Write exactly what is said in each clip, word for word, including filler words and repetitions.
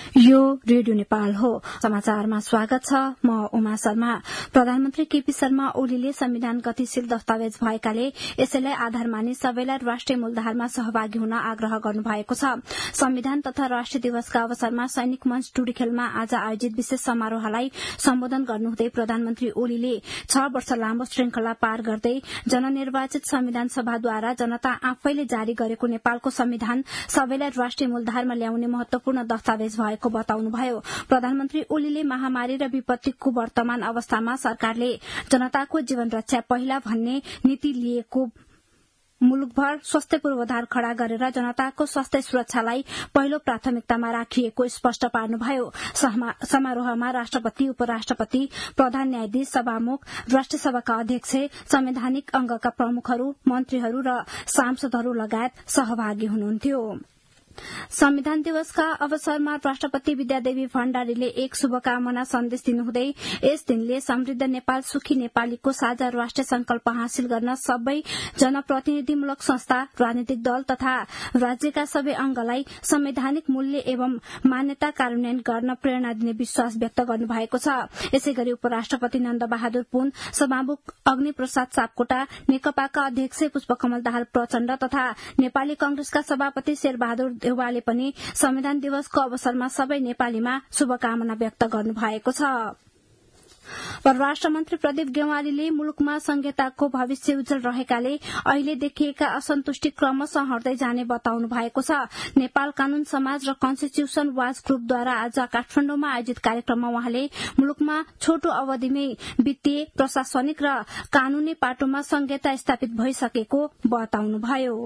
यो रेडियो नेपाल हो। समाचारमा स्वागत छ। म उमा शर्मा। प्रधानमन्त्री केपी शर्मा ओलीले संविधान गतिशील दस्तावेज भएकाले यसैलाई आधार मानि सबैलाई राष्ट्रिय मूलधारमा सहभागी हुन आग्रह गर्नुभएको छ। संविधान तथा राष्ट्रिय दिवसका अवसरमा सैनिक मंच टुडीखेलमा आज आयोजित विशेष समारोहलाई सम्बोधन गर्नुहुँदै प्रधानमन्त्री ओलीले छ वर्ष लामो श्रृंखला पार गर्दै जननिर्वाचित संविधान सभाद्वारा जनता आफैले जारी गरेको नेपालको संविधान सबैलाई राष्ट्रिय मूलधारमा ल्याउने महत्वपूर्ण दस्तावेज भएको बताउनुभयो। प्रधानमन्त्री ओलीले महामारी र विपत्तिको वर्तमान अवस्थामा सरकारले जनताको जीवन रक्षा पहिला भन्ने नीति लिएको मुलुकभर स्वास्थ्य पूर्वाधार खड़ा गरेर जनताको स्वास्थ्य सुरक्षालाई पहिलो प्राथमिकतामा राखिएको स्पष्ट पार्नुभयो। समारोहमा राष्ट्रपति, उपराष्ट्रपति, प्रधान न्यायाधीश, सभामुख, राष्ट्रिय सभाका अध्यक्ष, संवैधानिक अंगका प्रमुखहरू, मन्त्रीहरू र सांसदहरू लगायत सहभागी हुनुहुन्थ्यो। संविधान दिवसका अवसरमा राष्ट्रपति विद्यादेवी भण्डारीले एक शुभकामना सन्देश दिनुहुँदै यस दिनले समृद्ध नेपाल, सुखी नेपालीको साझा राष्ट्रिय संकल्प हासिल गर्न सबै जनप्रतिनिधिमूलक संस्था, राजनीतिक दल तथा राज्यका सबै अंगलाई संवैधानिक मूल्य एवं मान्यता कार्यान्वयन गर्न प्रेरणा दिने विश्वास व्यक्त गर्नुभएको छ। यसैगरी उपराष्ट्रपति नन्द बहादुर पुन, सभामुख अग्नि प्रसाद सापकोटा, नेकपाका अध्यक्ष पुष्पकमल दाहाल प्रचण्ड तथा नेपाली कांग्रेसका सभापति शेरबहादुर देउवाले पनि संविधान दिवसको अवसरमा सबै नेपालीमा शुभकामना व्यक्त गर्नुभएको छ। परराष्ट्र मन्त्री प्रदीप गेवालीले मुलुकमा संहिताको भविष्य उज्जवल रहेकाले अहिले देखिएका असन्तुष्टि क्रमशः हट्दै जाने बताउनु भएको छ। नेपाल कानून समाज र कन्स्टिट्युसन वाच ग्रुपद्वारा आज काठमाडौँमा आयोजित कार्यक्रममा उहाँले मुलुकमा छोटो अवधिमै वित्तीय, प्रशासनिक र कानूनी पाटोमा संहिता स्थापित भइसकेको बताउनुभयो।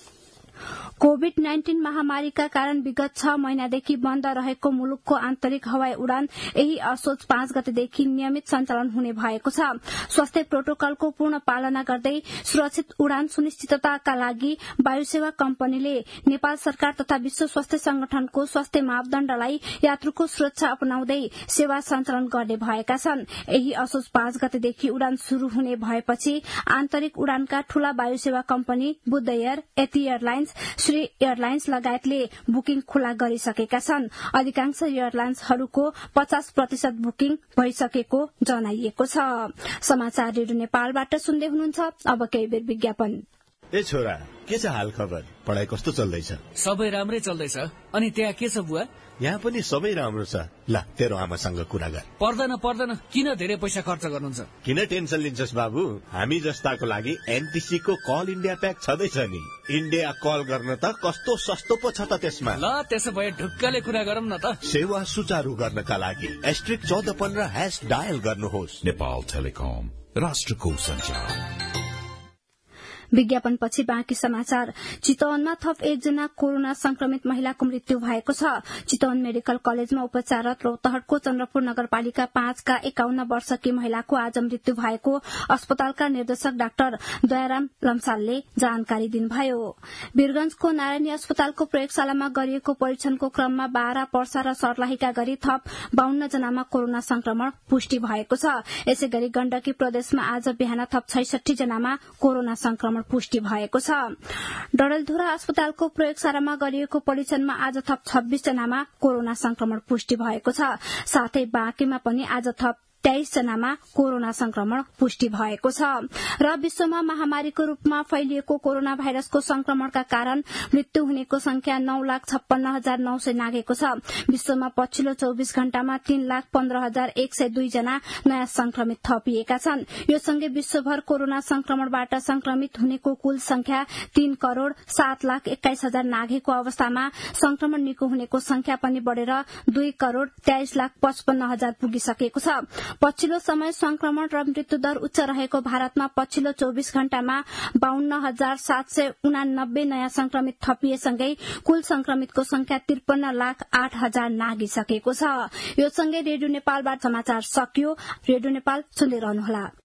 कोविड नाइन्टीन महामारीका कारण विगत छ महिनादेखि बन्द रहेको मुलुकको आन्तरिक हवाई उडान यही असोज पाँच गतेदेखि नियमित सञ्चालन हुने भएको छ। स्वास्थ्य प्रोटोकलको पूर्ण पालना गर्दै सुरक्षित उडान सुनिश्चितताका लागि वायुसेवा कम्पनीले नेपाल सरकार तथा विश्व स्वास्थ्य संगठनको स्वास्थ्य मापदण्डलाई यात्रुको सुरक्षा अपनाउँदै सेवा सञ्चालन गर्ने भएका छन्। यही असोज पाँच गतेदेखि उडान शुरू हुने भएपछि आन्तरिक उडानका ठूला वायुसेवा company Buddha Air, Yeti Airlines, Shree Airlines लगायतले बुकिङ खुला गरिसकेका छन्। अधिकांश एयरलाइन्सहरूको पचास प्रतिशत बुकिङ भइसकेको जनाइएको छ। समाचार रेडियो नेपालबाट सुन्दै हुनुहुन्छ। अब केही बेर विज्ञापन। ए छोरा, के छ हाल खबर? पढाइ कस्तो चल्दैछ? सबै राम्रै चल्दैछ। अनि त्यहाँ के छ बुवा? यहाँ पनि सबै राम्रो छ। ल तेरो आमासँग कुरा गर। पर्दैन पर्दैन, किन धेरै पैसा खर्च गर्नुहुन्छ? किन टेन्सन लिन्छस् बाबु? हामी जस्ताको लागि एनटीसी को कल इन्डिया प्याक छँदैछ नि। इन्डिया कल गर्न त कस्तो सस्तो पो छ त त्यसमा। ल त्यसो भए ढुक्कले कुरा गरौँ न त। सेवा सुचारू गर्नका लागि एस्ट्रिक चौध पन्ध्र ह्यास डायल गर्नुहोस्। नेपाल टेलिकम, राष्ट्रको सञ्चार। विज्ञापनपछि बाँकी समाचार। चितवनमा थप एकजना कोरोना संक्रमित महिलाको मृत्यु भएको छ। चितवन मेडिकल कलेजमा उपचाररत रौतहटको चन्द्रपुर नगरपालिका पाँचका एकाउन्न वर्षकी महिलाको आज मृत्यु भएको अस्पतालका निर्देशक डाक्टर दयाराम लम्सालले जानकारी दिनुभयो। वीरगंजको नारायणी अस्पतालको प्रयोगशालामा गरिएको परीक्षणको क्रममा बाह्र, पर्सा र सर्लाहीका गरी थप बाहन्न जनामा कोरोना संक्रमण पुष्टि भएको छ। यसै गरी गण्डकी प्रदेशमा आज बिहान थप छैसठी जनामा कोरोना संक्रमण पुष्टि भएको छ। डडेलधुरा अस्पतालको प्रयोगशालामा गरिएको परीक्षणमा आज थप छब्बीस जनामा कोरोना संक्रमण पुष्टि भएको छ। साथै बाँकीमा पनि आज थप तेइस जनामा कोरोना संक्रमण पुष्टि भएको छ। र विश्वमा महामारीको रूपमा फैलिएको कोरोना भाइरसको संक्रमणका कारण मृत्यु हुनेको संख्या नौ लाख छप्पन्न हजार नौ सय नागेको छ। विश्वमा पछिल्लो चौबिस घण्टामा तीन लाख पन्ध्र हजार एक सय दुई जना नयाँ संक्रमित थपिएका छन्। यो सँगै विश्वभर कोरोना संक्रमणबाट संक्रमित हुनेको कुल संख्या तीन करोड़ सात लाख एक्काइस हजार नागेको अवस्थामा संक्रमण निको हुनेको संख्या पनि बढ़ेर दुई करोड़ तेइस लाख पचपन्न हजार पुगिसकेको छ। पछिल्लो समय संक्रमण र मृत्युदर उच्च रहेको भारतमा पछिल्लो चौबिस घण्टामा बाहन्न हजार सात सय उनानब्बे नयाँ संक्रमित थपिएसँगै कुल संक्रमितको संख्या त्रिपन्न लाख आठ हजार नागिसकेको छ। यो सँगै रेडियो नेपालबाट समाचार सकियो। रेडियो नेपाल सुन्दै रहनुहोला।